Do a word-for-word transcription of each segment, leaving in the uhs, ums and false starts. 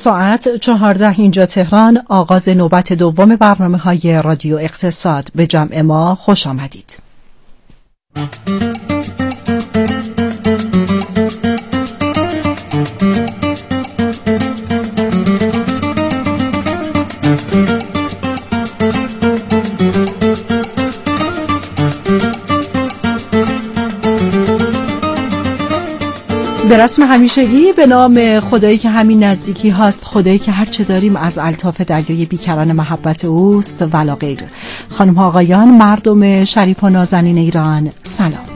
ساعت چهارده اینجا تهران، آغاز نوبت دوم برنامه های رادیو اقتصاد. به جمع ما خوش آمدید. به رسم همیشگی به نام خدایی که همین نزدیکی هاست، خدایی که هرچه داریم از الطاف دریای بیکران محبت اوست ولا غیر. خانم ها آقایان، مردم شریف و نازنین ایران، سلام.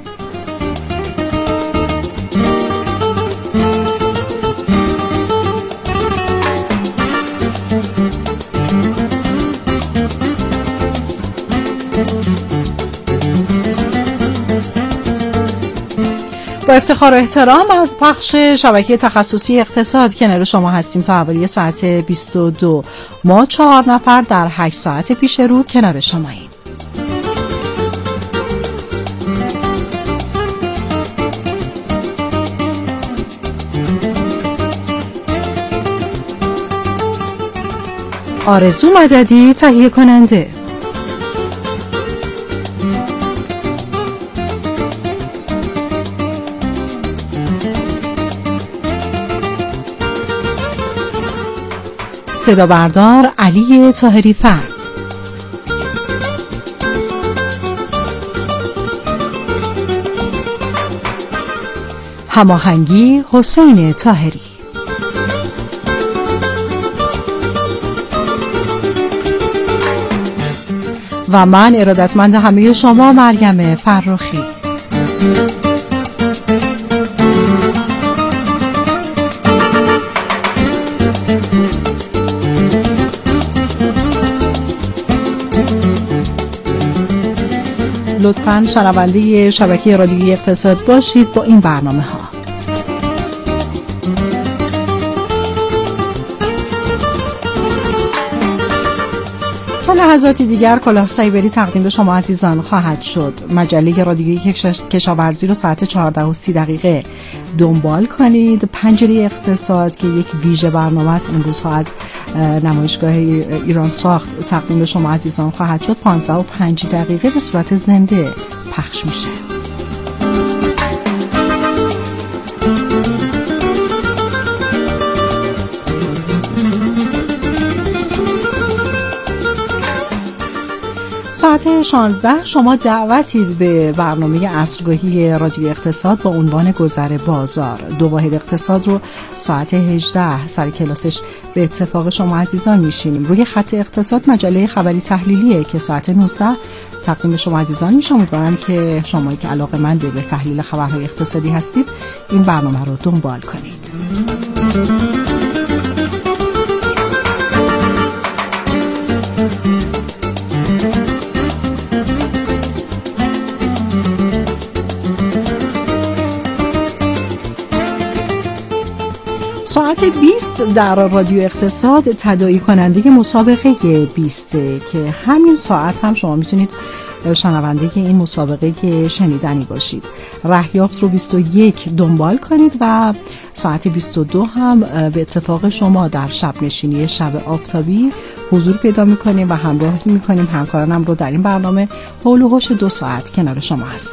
با افتخار و احترام از پخش شبکه تخصصی اقتصاد کنار شما هستیم تا حوالی ساعت بیست و دو. ما چهار نفر در هشت ساعت پیش رو کنار شماییم. آرزو مددی تهیه کننده. صدا بردار علی طاهری فرد. هماهنگی حسین طاهری. و من ارادتمند همه شما مریم فرخی. لطفاً شنونده شبکه رادیویی اقتصاد باشید با این برنامه ها. تا لحظاتی دیگر کلاه سایبری تقدیم به شما عزیزان خواهد شد. مجله رادیویی کشاورزی رو ساعت چهارده و سی دقیقه دنبال کنید. پنجره اقتصاد که یک ویژه برنامه است، این روزها از نمایشگاه ایران ساخت تقدیم به شما عزیزان خواهد شد. پانزده و پنج دقیقه به صورت زنده پخش میشه. ساعت شانزده شما دعوتید به برنامه عصرگاهی رادیو اقتصاد با عنوان گذر بازار. دو واحد اقتصاد رو ساعت هجده سر کلاسش به اتفاق شما عزیزان میشینیم. روی خط اقتصاد مجله خبری تحلیلیه که ساعت نوزده تقدیم شما عزیزان میشه. امیدوارم که شمایی که علاقه‌مند به تحلیل خبرهای اقتصادی هستید این برنامه رو دنبال کنید. ساعت بیست در رادیو اقتصاد تداعی کننده مسابقه بیست که همین ساعت هم شما میتونید شنونده این مسابقه شنیدنی باشید. رهیافت رو بیست و یک دنبال کنید و ساعت بیست و دو هم به اتفاق شما در شب نشینی شب آفتابی حضور پیدا میکنیم و همراهی میکنیم. همکارانم رو در این برنامه حول و حوش دو ساعت کنار شما هستن.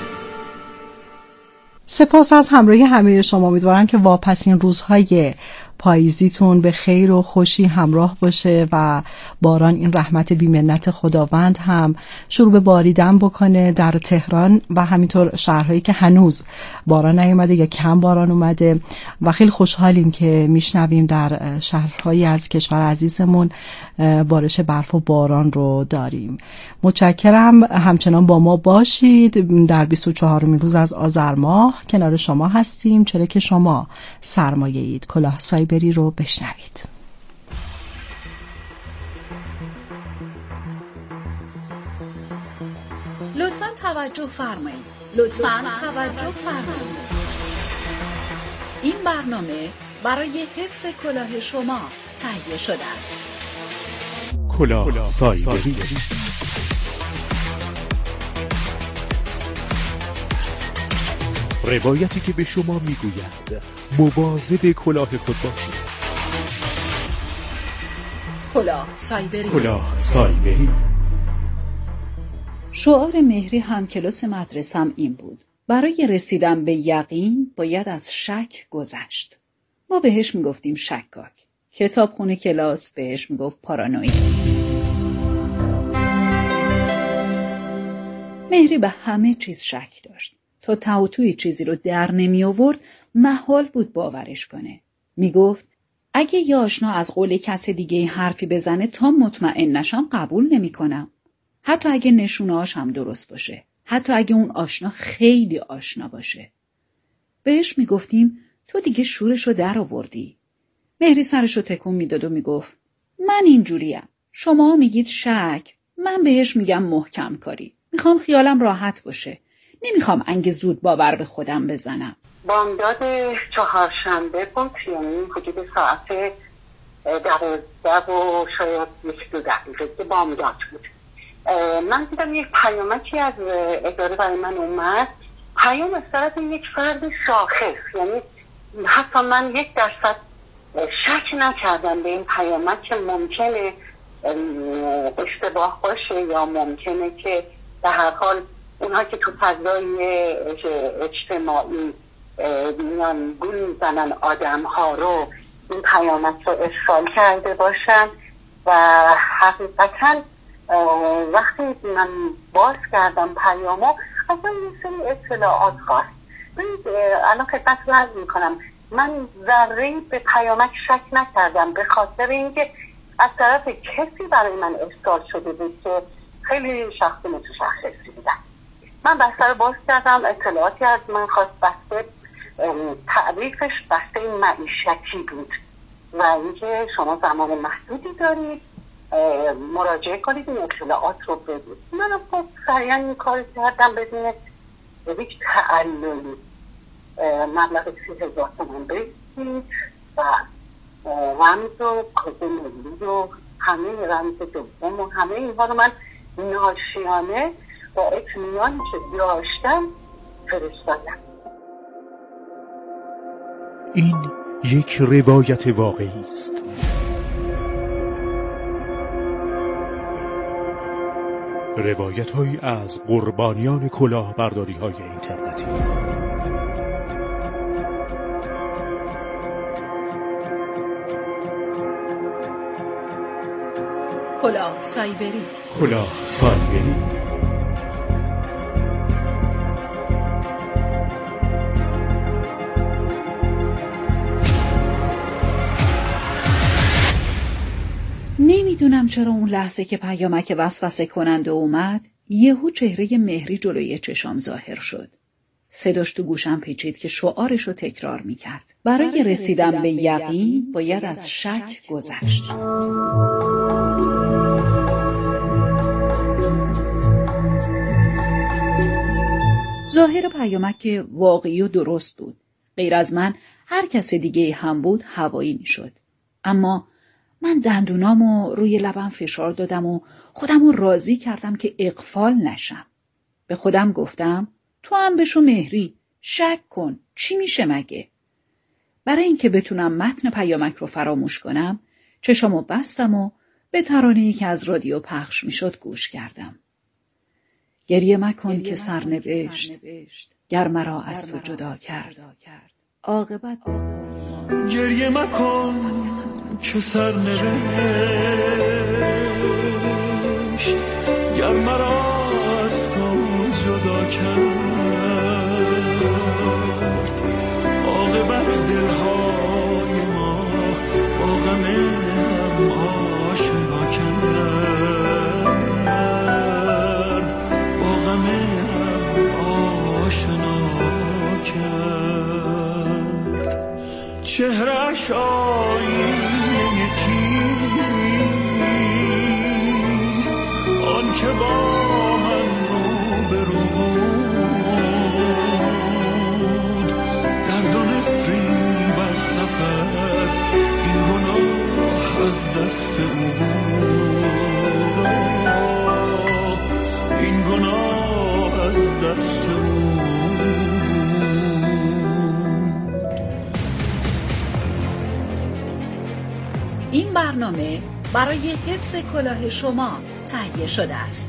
سپاس از همراهی همه شما. امیدوارم که واپسین روزهای پاییزیتون به خیر و خوشی همراه باشه و باران، این رحمت بی‌منت خداوند هم شروع به باریدن بکنه در تهران و همینطور شهرهایی که هنوز باران نیومده یا کم باران اومده. و خیلی خوشحالیم که میشنویم در شهرهایی از کشور عزیزمون بارش برف و باران رو داریم. متشکرم، همچنان با ما باشید. در بیست و چهارمین روز از آذر ماه کنار شما هستیم، چرا که شما سرمایه اید. کلاه سایبری رو بشنوید. لطفاً توجه فرمایید. لطفاً توجه فرمایید. این برنامه برای حفظ کلاه شما تهیه شده است. کلاه سایبری، روایتی که به شما میگوید مواظب کلاه خود باشید. کلاه سایبری. کلاه سایبری. شعار مهری همکلاس مدرسم این بود: برای رسیدن به یقین باید از شک گذشت. ما بهش میگفتیم شکاک. کتابخونه کلاس بهش میگفت پارانوید. مهری به همه چیز شک داشت. تا ته و توی چیزی رو در نمی آورد محال بود باورش کنه. میگفت اگه یه آشنا از قول کس دیگه حرفی بزنه تا مطمئن نشم قبول نمی کنم. حتی اگه نشونه‌هاش هم درست باشه. حتی اگه اون آشنا خیلی آشنا باشه. بهش میگفتیم تو دیگه شورشو در آوردی. مهری سرشو تکون میداد و میگفت من اینجوریم. شما میگید شک، من بهش میگم محکم کاری. میخوام خیالم راحت باشه. نمیخوام انگ زود باور به خودم بزنم. بامداد چهارشنبه بود، یعنی حدود ساعت دوازده و شاید یک دو دقیقه که بامداد بود. من دیدم یک پیامکی از اداره برای من اومد. پیام از طرف یک فرد شاخص، یعنی حتی من یک درصد شک نکردم به این پیامک که ممکنه اشتباه باشه یا ممکنه که به هر حال اونها که تو فضای اجتماعی میان گول میزنن آدم ها رو این پیامک رو ارسال کرده باشن. و حقیقتا وقتی من باز کردم پیامو از من یه سری اطلاعات خواست. الان خدمت رو عرض میکنم من ذره‌ای به پیامک شک نکردم به خاطر اینکه از طرف کسی برای من ارسال شده بود که خیلی شخصی متشخصی بودن. من بسته رو باز کردم، اطلاعاتی از من خواست. بسته تعریفش بسته معیشتی بود و اینکه شما زمان محدودی دارید مراجعه کنید این اطلاعات رو بدید. من خب سریعا این کار کردم بدون یک تعللی. مبلغ سی هزار تومان بگید و رمز و کد ملی و همه رمز دوم و همه اینها رو من ناشیانه با اطمینانی که داشتم فرستادم. این یک روایت واقعی است. روایت هایی از قربانیان کلاهبرداری های اینترنتی. کلاه سایبری. کلاه سایبری. نمیدونم چرا اون لحظه که پیامک وسوسه کننده اومد یهو چهره مهری جلوی چشام ظاهر شد. صداش تو گوشم پیچید که شعارشو تکرار میکرد: برای, برای رسیدن, رسیدن به یقین باید از شک گذشت. ظاهر پیامک واقعی و درست بود. غیر از من هر کس دیگه هم بود هوایی میشد. اما من دندونامو روی لبم فشار دادم و خودمو راضی کردم که اغفال نشم. به خودم گفتم تو هم بشو مهری، شک کن، چی میشه مگه؟ برای اینکه بتونم متن پیامک رو فراموش کنم چشامو بستم و به ترانه‌ای که از رادیو پخش میشد گوش کردم. گریه مکن که سرنوشت گر مرا از تو جدا کرد، عاقبت گریه مکن که سر نوشت گر مرا از تو جدا کرد، عاقبت دلهای ما با غم هم آشنا کرد، با غم هم آشنا کرد. چهره‌اش آینه کیست آن که با من رو به رو بود، درد و نفرین بر سفر این گناه از دست او بود، این گناه از دست او. این برنامه برای حفظ کلاه شما تهیه شده است.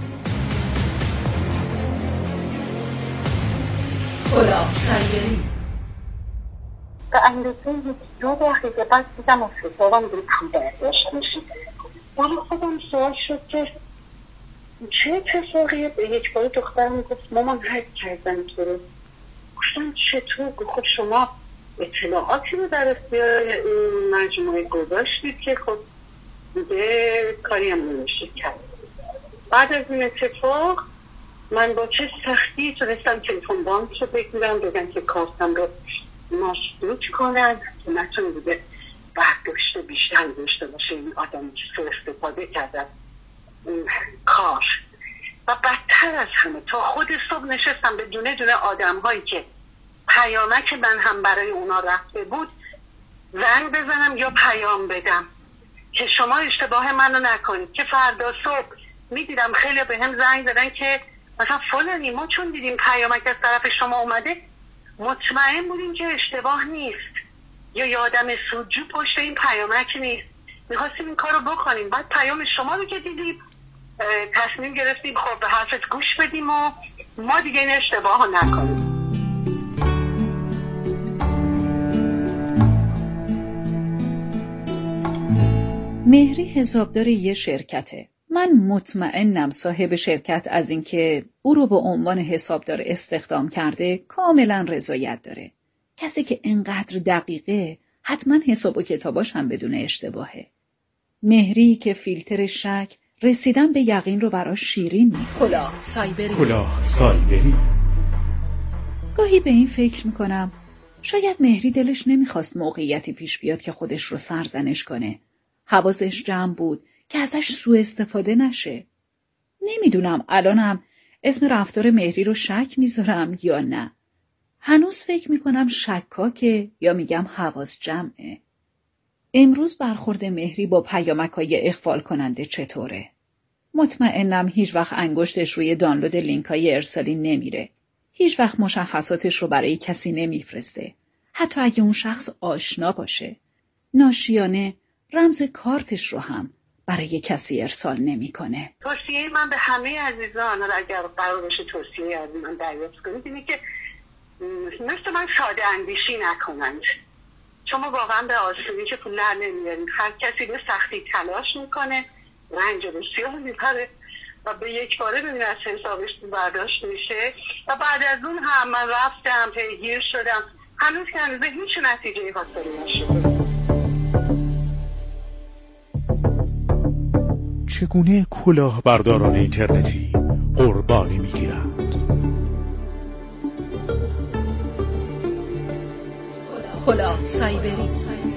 کلاه سایبری. به اندازه یک دو دقیقه بعد دیدم افتادم روی پول برداشت میشید. ولی خودم سوال شد که چه اتفاقیه؟ به یک بار دخترم گفت مامان حد کردن تو رو. گفتم چطور؟ گفت شما اطلاعاتی رو در اختیار این مجموعه گذاشتید که خب دیگه کاری هم نمیشه کرد. بعد از این اتفاق من با چه سختی تونستم تلفن بانک رو بگیرم، بگم که کارتم رو مشروط کنن که نتونه دیگه برداشت بیشتر داشته باشه این آدمی که سوء استفاده کرده این کار. و بدتر از همه تا خود صبح نشستم به دونه دونه آدم هایی که پیامک من هم برای اونا رفته بود زنگ بزنم یا پیام بدم که شما اشتباه منو نکنید، که فردا صبح میدیدم خیلی به هم زنگ زدن که مثلا فلانی ما چون دیدیم پیامک از طرف شما اومده مطمئن بودیم که اشتباه نیست یا یه آدم سودجو پشت این پیامک نیست، میخواستیم این کار رو بکنیم. بعد پیام شما رو که دیدیم تصمیم گرفتیم خب به حرفت گوش بدیم و ما دیگه این اشتباه رو نکنیم. مهری حسابدار یه شرکته. من مطمئنم صاحب شرکت از اینکه او رو به عنوان حسابدار استخدام کرده کاملا رضایت داره. کسی که انقدر دقیقه حتما حساب و کتاباش هم بدون اشتباهه. مهری که فیلتر شک رسیدن به یقین رو براش شیرین می. کلاه سایبری. کلاه سایبری. گاهی به این فکر میکنم شاید مهری دلش نمیخواست موقعیتی پیش بیاد که خودش رو سرزنش کنه. حواسش جمع بود که ازش سوء استفاده نشه. نمیدونم الانم اسم رفتار مهری رو شک میذارم یا نه. هنوز فکر میکنم شکاکه یا میگم حواس جمعه. امروز برخورد مهری با پیامک‌های اغفال کننده چطوره؟ مطمئنم هیچ وقت انگشتش روی دانلود لینک‌های ارسالی نمیره. هیچ وقت مشخصاتش رو برای کسی نمیفرسته. حتی اگه اون شخص آشنا باشه. ناشیانه رمز کارتش رو هم برای کسی ارسال نمیکنه. توصیه من به همه عزیزان اگر قرار باشه توصیه از من دریافت کنید اینه که مثل من ساده اندیشی نکنند. شما واقعا به آسونی که پول در نمیارید. هر کسی به سختی تلاش میکنه، رنج و بسیار میبره و به یک باره ببین از حسابش برداشت میشه و بعد از اون هم من رفتم پیگیر شدم هنوز که هنوز هیچ نتیجه حاصل نشده. چگونه کلاهبرداران اینترنتی قربانی میگیرند؟ کلاه سایبری.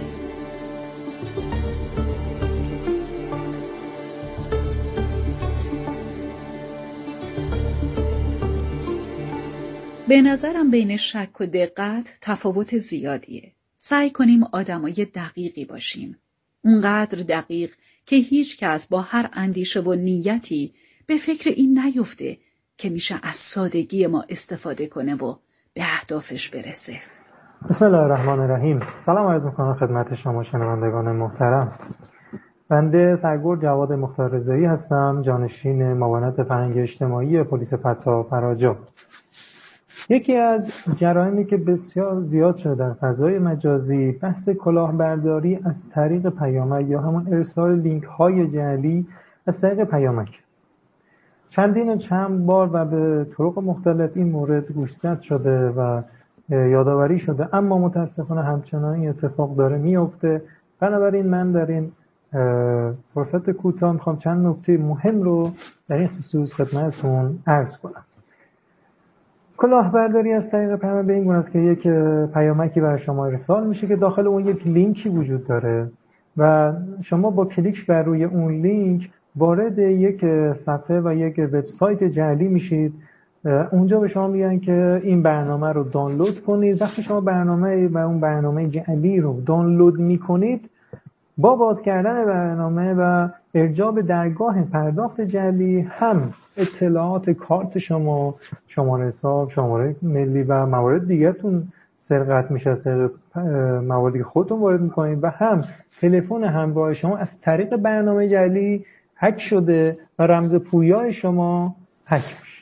به نظرم بین شک و دقت تفاوت زیادیه. سعی کنیم آدمای دقیقی باشیم. اونقدر دقیق که هیچ کس با هر اندیشه و نیتی به فکر این نیفته که میشه از سادگی ما استفاده کنه و به اهدافش برسه. بسم الله الرحمن الرحیم. سلام عرض می‌کنم خدمت شما شنوندگان محترم. بنده سرگرد جواد مختاررضایی هستم، جانشین معاونت فرهنگ اجتماعی پلیس فتا فراجو. یکی از جرایمی که بسیار زیاد شده در فضای مجازی بحث کلاهبرداری از طریق پیامک یا همون ارسال لینک های جعلی از طریق پیامک. چندین و چند بار و به طرق مختلف این مورد گوشزد شده و یادآوری شده، اما متاسفانه همچنان این اتفاق داره میفته. بنابراین من در این فرصت کوتاه میخوام چند نکته مهم رو در این خصوص خدمتتون عرض کنم. کلاهبرداری از طریق پیامک به این گونه است که یک پیامکی برای شما ارسال میشه که داخل اون یک لینکی وجود داره و شما با کلیک بر روی اون لینک وارد یک صفحه و یک وبسایت جعلی میشید. اونجا به شما میگن که این برنامه رو دانلود کنید. وقتی شما برنامه و اون برنامه جعلی رو دانلود میکنید، با باز کردن برنامه و ارجاع به درگاه پرداخت جعلی هم اطلاعات کارت شما، شماره حساب، شماره ملی و موارد دیگرتون سرقت میشه، از مواردی که خودتون وارد میکنید، و هم تلفن همراه شما از طریق برنامه جعلی هک شده و رمز پویا شما هک میشه.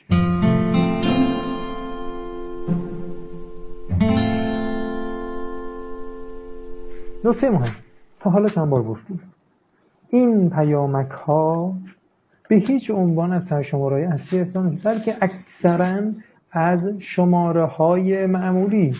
نکته مهم، تا حالا چند بار گفتیم، این پیامک ها به هیچ عنوان از سرشماره‌های اصلی ارسال نمی‌شن، بلکه اکثرا از شماره های معمولی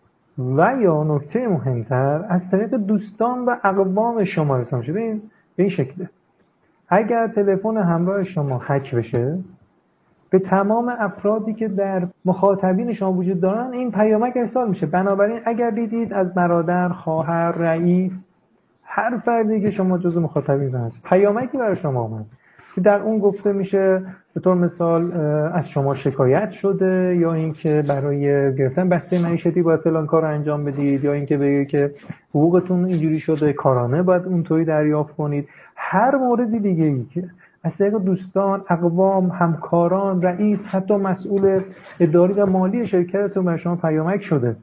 و یا نکته مهمتر از طریق دوستان و اقوام شما ارسال میشه. به این به این شکله: اگر تلفن همراه شما هک بشه، به تمام افرادی که در مخاطبین شما وجود دارن این پیامک ارسال میشه. بنابراین اگر دیدید از برادر، خواهر، رئیس، هر فردی که شما جزو مخاطبین هست پیامکی برای شما اومد که در اون گفته میشه به طور مثال از شما شکایت شده، یا اینکه برای گرفتن بسته معیشتی باید فلان کار انجام بدید، یا اینکه بگه که حقوقتون اینجوری شده، کارانه باید اونطوری دریافت کنید، هر موردی دیگه ای که از طریق دوستان، اقوام، همکاران، رئیس، حتی مسئول اداری و مالی شرکتتون برای شما پیامک شده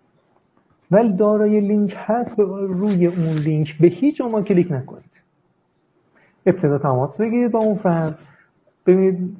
ولی دارای لینک هست، روی اون لینک به هیچ عنوان کلیک نکنید. ابتدا تماس بگیرید با اون فرد، ببینید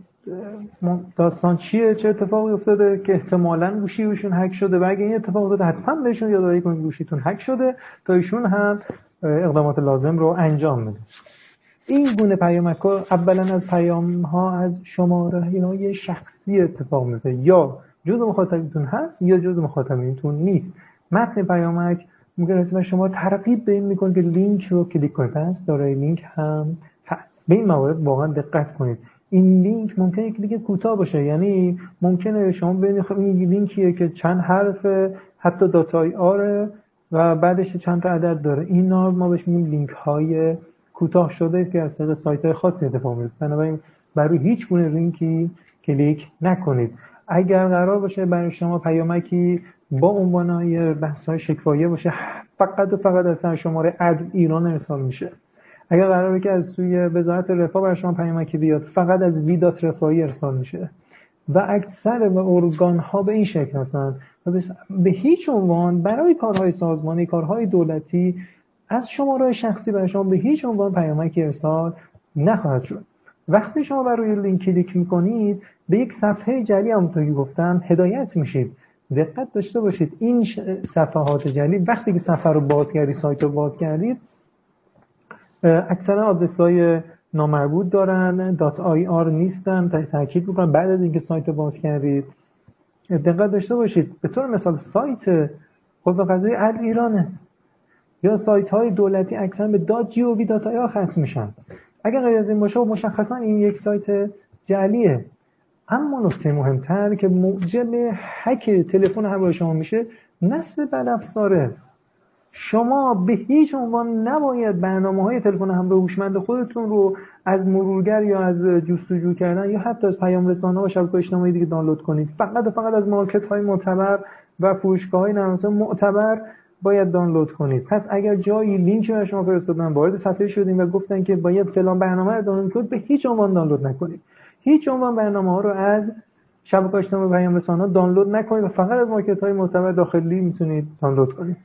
داستان چیه، چه اتفاقی افتاده که احتمالاً گوشی ایشون هک شده، و اگه این اتفاق افتاده حتما بهشون یادآوری کنید گوشیتون هک شده تا ایشون هم اقدامات لازم رو انجام بده. این گونه پیامک ها اولا از پیام ها از شماره های شخصی اتفاق میفته، یا جزء مخاطبینتون هست یا جزء مخاطبینتون نیست. متن پیامک میگه شما ترغیب به این میکنه که لینک رو کلیک کنید، پس دارای لینک هم هست. به این موارد واقعا دقت کنید. این لینک ممکنه کلیک کوتاه باشه، یعنی ممکنه شما ببینید خب این لینکیه که چند حرف، حتی داتای آره و بعدش چند تا عدد داره. اینا ما بهش میگیم لینک های کوتاه شده که از طریق سایت‌های خاصی اتفاق میفته. بنابراین برای هیچ گونه لینکی کلیک نکنید. اگر قرار باشه برای شما پیامکی با عنوانهای بحث‌های شکاییه باشه، فقط و فقط از شماره عدل ایران ارسال میشه. اگر قراره که از سوی وزارت رفاه برای شما پیامکی بیاد، فقط از ویدات رفاهی ارسال میشه و اکثر و ارگان‌ها به این شکل هستن و به هیچ عنوان برای کارهای سازمانی، کارهای دولتی از شماره شخصی برای شما به هیچ عنوان پیامکی ارسال نخواهد شد. وقتی شما بر روی لینک کلیک میکنید به یک صفحه جعلی همونطوری گفتم هدایت میشید. دقت داشته باشید این صفحات جعلی وقتی که صفحه رو باز کردید، سایت رو باز کردید، اکثرا آدرس‌های نامربوط دارن، دات آی آر نیستن. تاکید میکنم بعد از اینکه سایت رو باز کردید دقت داشته باشید. به طور مثال سایت قوه قضاییه عدل ایرانه یا سایت های دولتی اکثرا به دات جی او وی دات آی آر ختم میشن. اگر غیر از این باشه مشخصا این یک سایت جعلیه. اما نکته مهمتر که موجب هک تلفن همراه شما میشه، نصب بدافزاره. شما به هیچ عنوان نباید برنامه‌های تلفن همراه هوشمند خودتون رو از مرورگر یا از جستجو کردن یا حتی از پیام رسانه‌ها و شبکه‌های اجتماعی دیگه دانلود کنید. فقط و فقط از مارکت‌های معتبر و فروشگاه‌های نرم‌افزار معتبر باید دانلود کنید. پس اگر جایی لینک برای شما فرستادن، وارد صفحه شدین و گفتن که باید فلان برنامه رو دانلود کنید، به هیچ عنوان دانلود نکنید. هیچ عنوان برنامه‌ها رو از شبکه‌های اجتماعی و پیام رسانه‌ها دانلود نکنید و فقط از مارکت‌های معتبر داخلی میتونید دانلود کنید.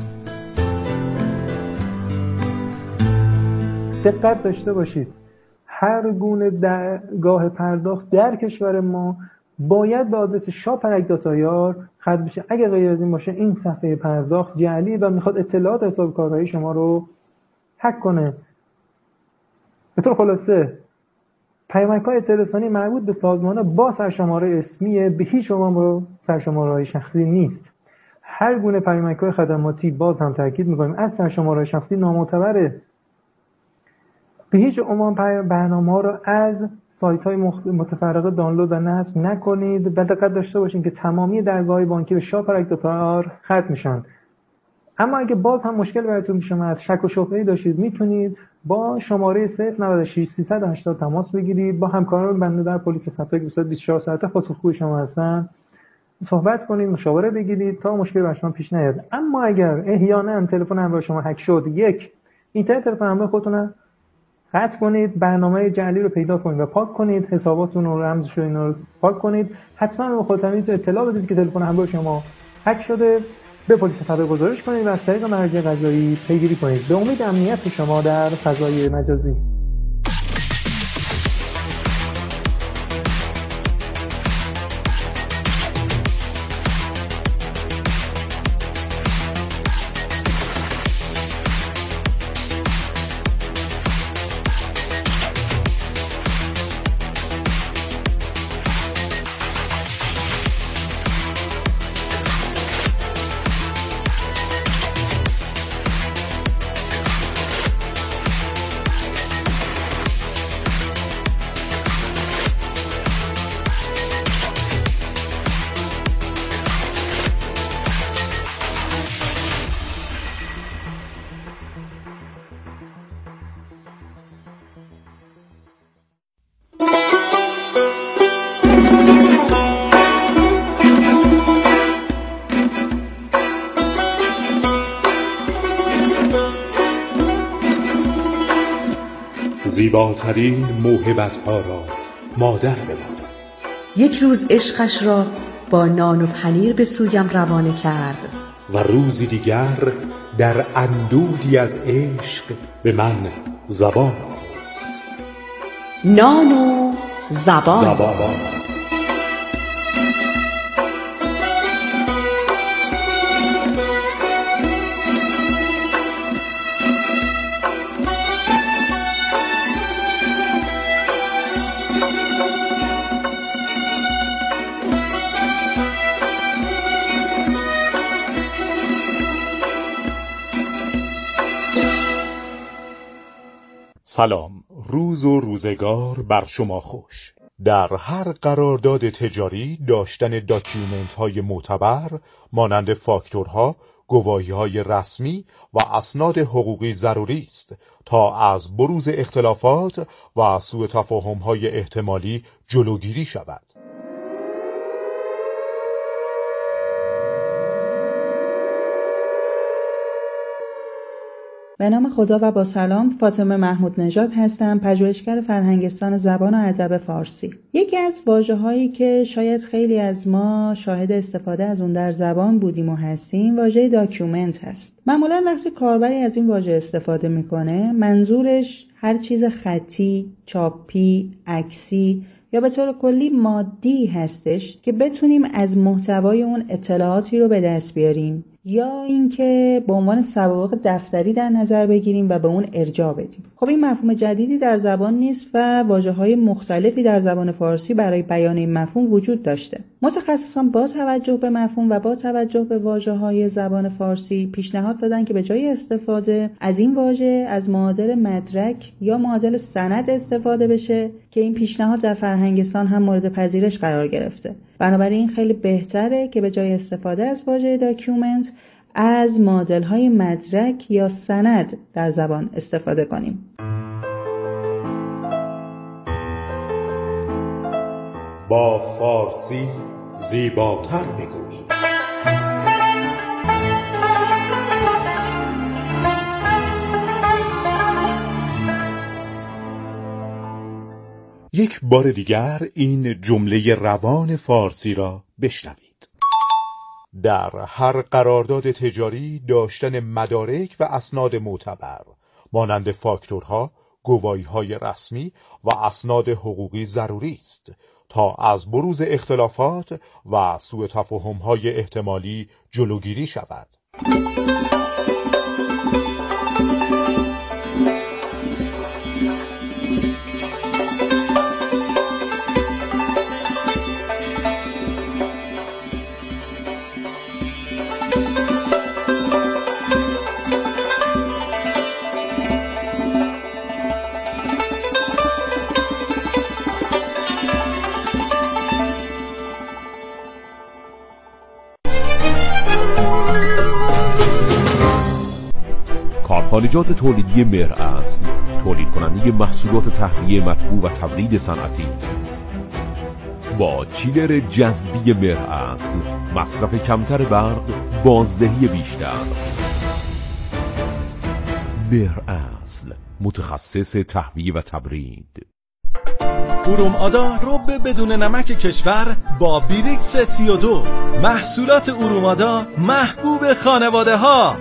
دقت داشته باشید هر گونه درگاه پرداخت در کشور ما باید به آدرس شاپرک داتایار ختم بشه. اگر غیر از این باشه این صفحه پرداخت جعلی و میخواد اطلاعات حساب کارهای شما رو هک کنه. به طور خلاصه پیامک‌های اطلاع رسانی مربوط به سازمان‌ها با سرشماره اسمیه، به هیچ عنوان با سرشماره‌های شخصی نیست. هر گونه پیامک‌های خدماتی باز هم تاکید می‌کنیم از سرشماره شخصی نامعتبره. به هیچ عنوان برنامه‌ها رو از سایت‌های متفرقه دانلود و نصب نکنید و دقت داشته باشین که تمامی درگاه‌های بانکی به شاپرک داتایار ختم میشن. اما اگه باز هم مشکل براتون پیش اومد، شک و شبهه‌ای داشتید، میتونید با شماره صفر نود و شش سیصد و هشتاد تماس بگیرید. با همکاران بنده در پلیس خطا که بیست و چهار ساعته پاسخگوی شما هستن صحبت کنید، مشاوره بگیرید تا مشکل بر شما پیش نیاد. اما اگر احیانا تلفن همراه شما هک شد، یک اینترنت تلفن همراه خودتون رو قطع کنید، برنامه جعلی رو پیدا کنید و پاک کنید، حساباتون رو رمزش رو پاک کنید. حتما به مخاطبینتون اطلاع بدید که تلفن همراه شما هک شده، به پلیس خطا گزارش کنید و از طریق مرجع قضایی پیگیری کنید. به امید امنیت شما در فضای مجازی. زیباترین موهبت‌ها را مادر بماند. یک روز عشقش را با نان و پنیر به سویم روانه کرد و روزی دیگر در اندودی از عشق به من زبان آموخت. نان و زبان, زبان. سلام، روز و روزگار بر شما خوش. در هر قرارداد تجاری داشتن داکیومنت های معتبر مانند فاکتورها، گواهی های رسمی و اسناد حقوقی ضروری است تا از بروز اختلافات و سوء تفاهم های احتمالی جلوگیری شود. به نام خدا و با سلام، فاطمه محمود نژاد هستم، پژوهشگر فرهنگستان زبان و ادب فارسی. یکی از واژه‌هایی که شاید خیلی از ما شاهد استفاده از اون در زبان بودیم و هستیم، واژه داکیومنت هست. معمولاً وقتی کاربری از این واژه استفاده میکنه، منظورش هر چیز خطی، چاپی، عکسی یا به طور کلی مادی هستش که بتونیم از محتوای اون اطلاعاتی رو به دست بیاریم یا اینکه به عنوان سوابق دفتری در نظر بگیریم و به اون ارجاع بدیم. خب این مفهوم جدیدی در زبان نیست و واژه‌های مختلفی در زبان فارسی برای بیان این مفهوم وجود داشته. متخصصان با توجه به مفهوم و با توجه به واژه‌های زبان فارسی پیشنهاد دادن که به جای استفاده از این واژه از معادل مدرک یا معادل سند استفاده بشه که این پیشنهاد در فرهنگستان هم مورد پذیرش قرار گرفته. بنابراین خیلی بهتره که به جای استفاده از واژه داکیومنت از معادل‌های مدرک یا سند در زبان استفاده کنیم. با فارسی زیباتر بگویی. یک بار دیگر این جمله روان فارسی را بشنوید. در هر قرارداد تجاری داشتن مدارک و اسناد معتبر مانند فاکتورها، گواهی‌های رسمی و اسناد حقوقی ضروری است تا از بروز اختلافات و سوء تفاهم‌های احتمالی جلوگیری شود. کارخانجات تولیدی مهراصل، تولید کننده محصولات تهویه مطبوع و تولید صنعتی، با چیلر جذبی مهراصل، مصرف کمتر برق، بازدهی بیشتر. مهراصل، متخصص تهویه و تبرید. ارومآدا رب بدون نمک کشور با بیریکس سی و دو. محصولات ارومآدا محبوب خانواده ها.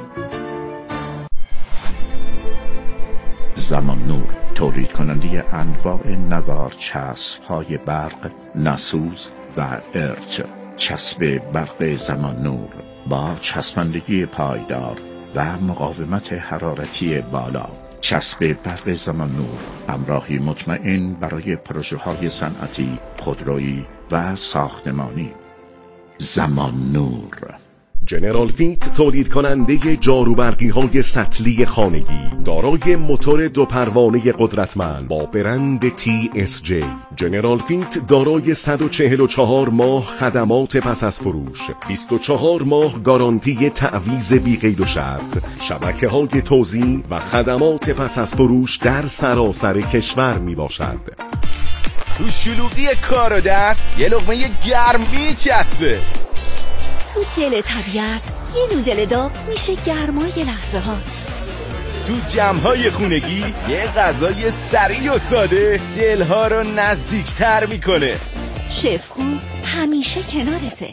زمان نور، تولید کننده انواع نوار چسب های برق، نسوز و ارچ. چسب برق زمان نور با چسبندگی پایدار و مقاومت حرارتی بالا. چسب برق زمان نور همراهی مطمئن برای پروژه های صنعتی، خودرویی و ساختمانی. زمان نور. جنرال فیت تولید کننده جاروبرقی های سطلی خانگی، دارای موتور دو پروانه قدرتمند با برند تی اس جی. جنرال فیت دارای صد و چهل و چهار ماه خدمات پس از فروش، بیست و چهار ماه گارانتی تعویض بی قید و شرط، شبکه های توزیع و خدمات پس از فروش در سراسر کشور می باشد. تو شلوغی کار و درس یه لقمه گرم میچسبه. تو دل طبیعت یه نودل داغ میشه گرمای لحظه ها. تو جمع‌های خونگی یه غذای سریع و ساده دلها رو نزدیکتر میکنه. شف هو همیشه کنارته.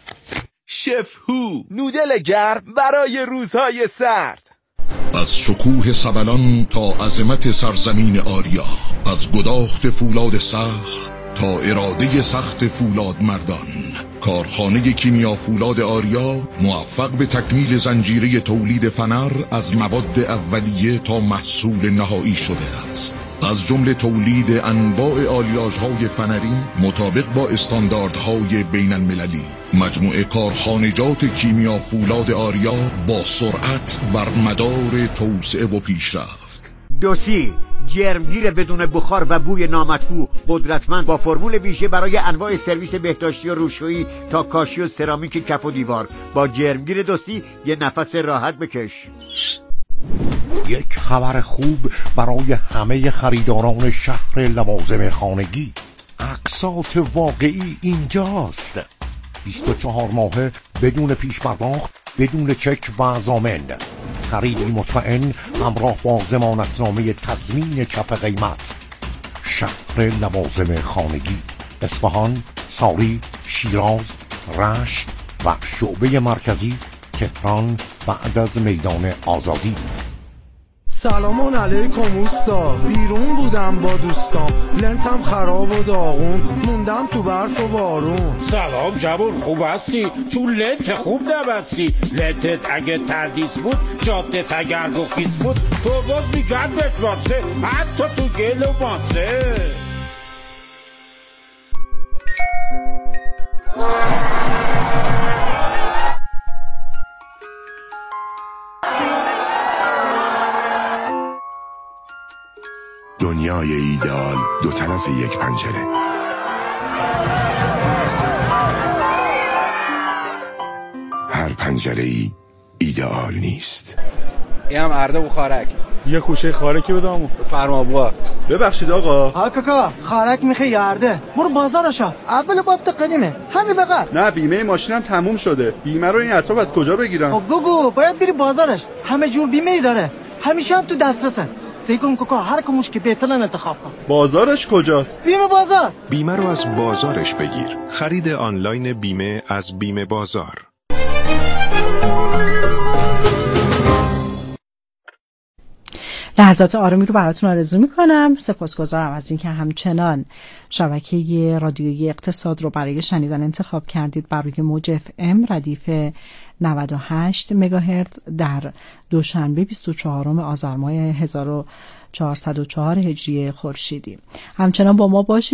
شف هو، نودل گرم برای روزهای سرد. از شکوه سبلان تا عظمت سرزمین آریا، از گداخت فولاد سخت تا اراده سخت فولاد مردان، کارخانه کیمیا فولاد آریا موفق به تکمیل زنجیره تولید فنر از مواد اولیه تا محصول نهایی شده است. از جمله تولید انواع آلیاژهای فنری مطابق با استانداردهای بین المللی. مجموعه کارخانجات کیمیا فولاد آریا با سرعت بر مدار توسعه و پیشرفت. دوسی جرمگیر بدون بخار و بوی نامطبوع، قدرتمند، با فرمول ویژه برای انواع سرویس بهداشتی و روشویی تا کاشی و سرامیک کف و دیوار. با جرمگیر دوسی یه نفس راحت بکش. یک خبر خوب برای همه خریداران شهر لوازم خانگی. اقساط واقعی اینجاست. بیست و چهار ماهه بدون پیش پرداخت، بدون چک و ضامن. خریدی مطمئن همراه با ضمانتنامه تضمین کف قیمت. شهر لوازم خانگی، اصفهان، ساری، شیراز، رشت و شعبه مرکزی تهران بعد از میدان آزادی. سلام علیکم اوستا، بیرون بودم با دوستام، لنتم خراب و داغون، موندم تو برف و بارون. سلام جوون، خوب هستی؟ تو لنت خوب نبستی. لنتت اگه تردیس بود، جادت اگر رخیص بود، تو باز میگن بتراسه، حتی تو گل و ماسه. دنیای ایدئال دو طرف یک پنجره. هر پنجره ای ایدئال نیست. این هم ارده و خارک. یه خوشه خارکی بدامو. فرما بوا. ببخشید آقا. ها کاکا، خارک میخوای یارده. برو بازارشا. اول بافت قدیمه. همین بقدر. نه بیمه ماشینم تموم شده. بیمه رو این اطراف از کجا بگیرم؟ خب بگو، باید بری بازارش. همه جور بیمه ای داره. همیشه هم تو دسترسه. سیکون کوکا هر کموش که بهترن انتخاب کن. بازارش کجاست؟ بیمه بازار. بیمه رو از بازارش بگیر. خرید آنلاین بیمه از بیمه بازار. لحظات آرامی رو براتون آرزو میکنم. سپاسگزارم از اینکه همچنان شبکه رادیویی اقتصاد رو برای شنیدن انتخاب کردید بر روی موج اف ام ردیف نود و هشت مگاهرتز در دوشنبه بیست و چهارم آذر ماه هزار و چهارصد و چهار هجری خورشیدی. همچنان با ما باشید.